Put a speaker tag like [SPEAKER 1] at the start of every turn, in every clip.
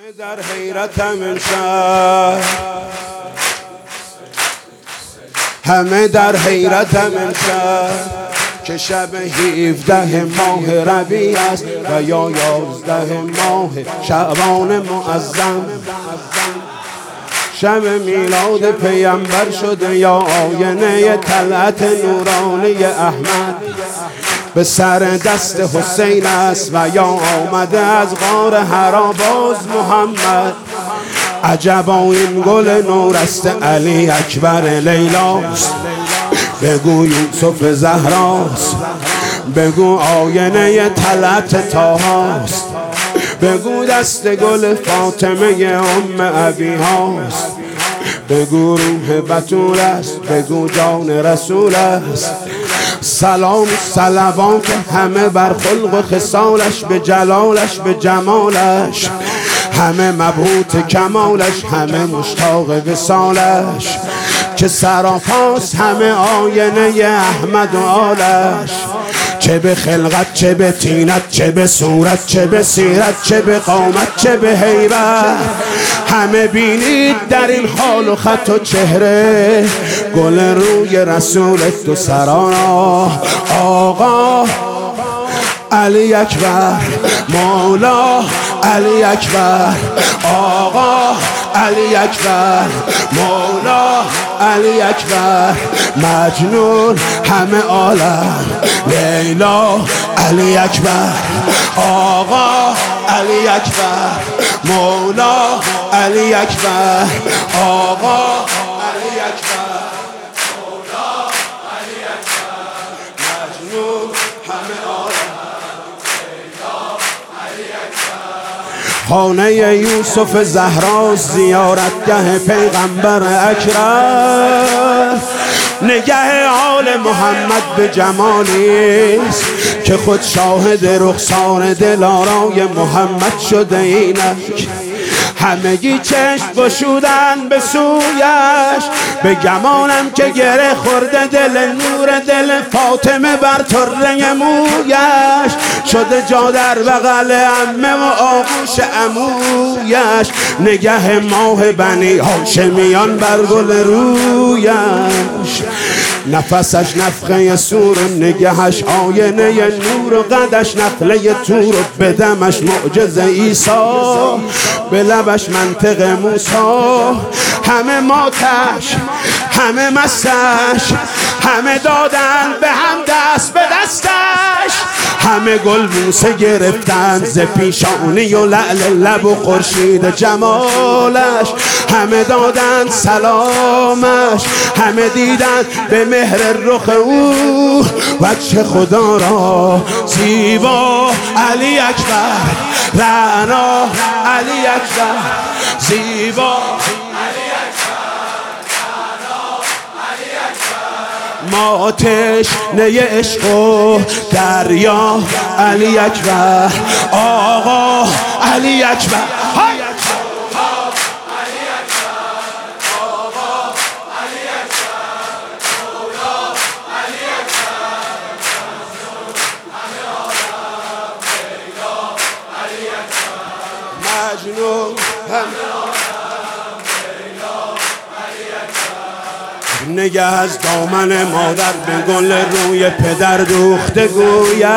[SPEAKER 1] در حیرتم امشب، همه در حیرتم امشب که شب 17 ماه ربیع است و یا 11 ماه شعبان معظم. شب میلاد پیامبر شده یا آینه طلعت نورانی احمد به سر دست حسین است و یا آمده از غار حرا باز محمد. عجبا این گل نورست علی اکبر لیلاست، بگو یوسف زهراست، بگو آینه طلعت طاهاست، بگو دست گل فاطمه ام ابی هاست، بگو روح بتول است، بگو جان رسول است. سلام صلوات همه بر خلق و خصالش، به جلالش به جمالش، همه مبهوت کمالش، همه مشتاق وصالش که سراپاست همه آینه احمد و آلش. چه به خلقت چه به طینت چه به صورت چه به سیرت چه به قامت چه به هیبت، همه بینید در این حال و خط و چهره گل روی رسول دو سرانا. آقا علی اکبر، مولا علی اکبر، آقا علی اکبر، مولا علی اکبر، مجنون همه عالم لیلا علی اکبر، آقا علی اکبر، مولا علی اکبر، آقا علی اکبر، مولا علی اکبر، مجنون همه عالم لیلا علی اکبر. خانه یوسف زهرا زیارتگه پیغمبر اکرم، نگه آل محمد به جمالیست که خود شاهد رخسار دلارای محمد شده اینک. همگی چشم گشودن به سویش، به گمانم که گره خورده دل نور دل فاطمه بر طره مویش، شده جا در بغل عمه و آغوش عمویش، نگه ماه بنی هاشمیان بر گل رویش، نفسش نفخه سور، نگهش آینه نور و قدش نخله تور، به دمش معجزه عیسی، به لبش منطق موسی. همه ماتش همه مستش، همه دادن به هم دست به دستش، همه گل بوسه گرفتن ز پیشانی و لعل لب و خورشید جمالش، همه دادن سلامش، همه دیدن به مهر رخ او وجه خدا را زیبا. علی اکبر رعنا علی اکبر زیبا، ما تشنه عشق و دریا علی اکبر، آقا علی اکبر، مجنون نگه از دامن مادر به گل روی پدر دوخته گوید،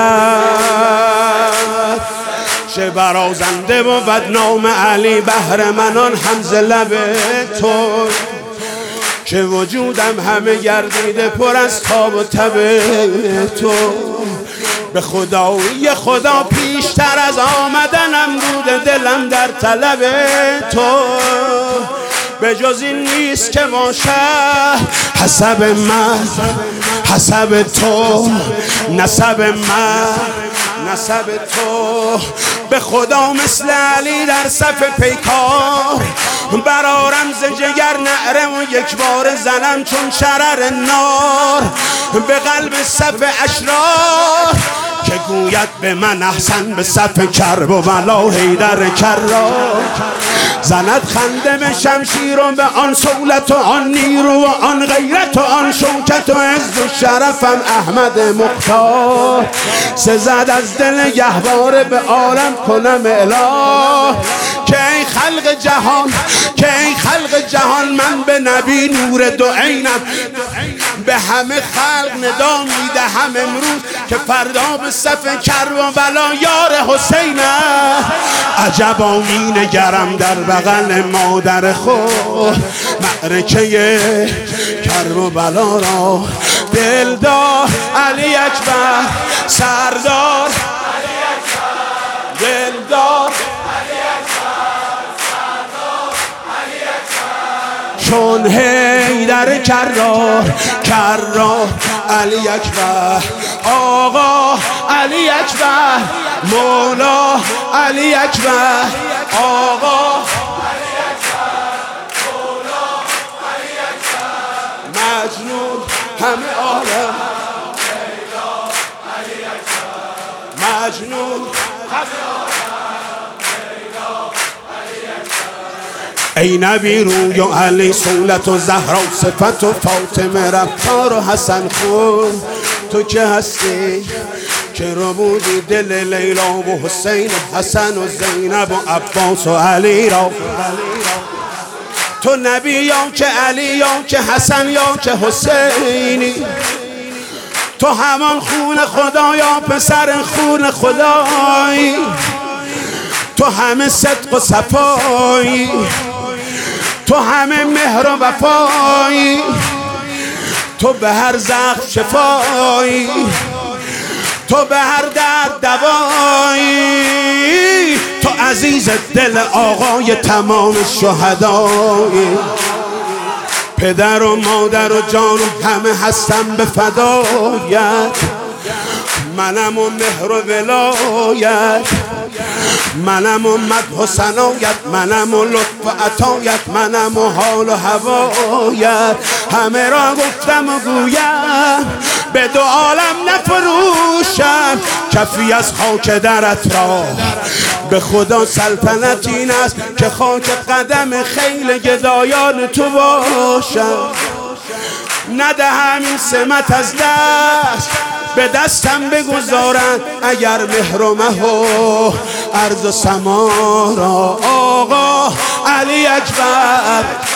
[SPEAKER 1] چه برازنده بود نام علی بهر منان همز لب تو، که وجودم همه گردیده پر از تاب و تب تو، به خدایی خدا پیشتر از آمدنم بوده دلم در طلب تو، به جز این نیست که باشه حسب من حسب تو، نسب من نسب تو، به خدا مثل علی در صف پیکار برارم ز جگر نعره و یک بار زنم چون شرر نار، به قلب صف اشرار که گوید به من احسن، به صف کرب و بلا حیدر کرار، زند خنده به شمشیر و به آن سولت و آن نیرو و آن غیرت و آن شوکت و عز و شرفم احمد مختار، سزد از دل گهواره به عالم کنم اله که ای جهان که ای خلق جهان من به نبی نور دو عینم. به همه خلق ندا میدهم امروز که فردا به صف کربلا یار حسینم. عجبا مینگرم در بغل مادر خود معرکه کربلا را. دلدار علی اکبر سردار دلدار چون حیدر کرار علی اکبر آقا علی اکبر مولا علی اکبر آقا علی اکبر مولا علی اکبر مجنون همه عالم علی اکبر مجنون همه ای نبی روی و علی صولت و زهرا و صفت و فاطمه رفتار و حسن خون. تو که هستی که رو بودی دل لیلا و حسین و حسن و زینب و عباس و علی را. تو نبی یا که علی یا که حسن یا که حسینی. تو همان خون خدا یا پسر خون خدایی. تو همه صدق و صفایی. تو همه مهر و وفایی. تو به هر زخم شفایی. تو به هر درد دوایی. تو عزیز دل آقای تمام شهدایی. پدر و مادر و جان و همه هستم به فدایت. منم و مهر و ولایت. منم و مدح و ثنایت. منم و لطف و عطایت. منم و حال و هوایت. همه را گفتم و گویم به دو عالم نفروشم. کفی از خاک درت را به خدا سلطنت این است که خاک قدم خیل گدایان تو باشم. ندهم این سمت از دست به دستم بگذارن اگر مهر و مه و ارض و سما را. آقا علی اکبر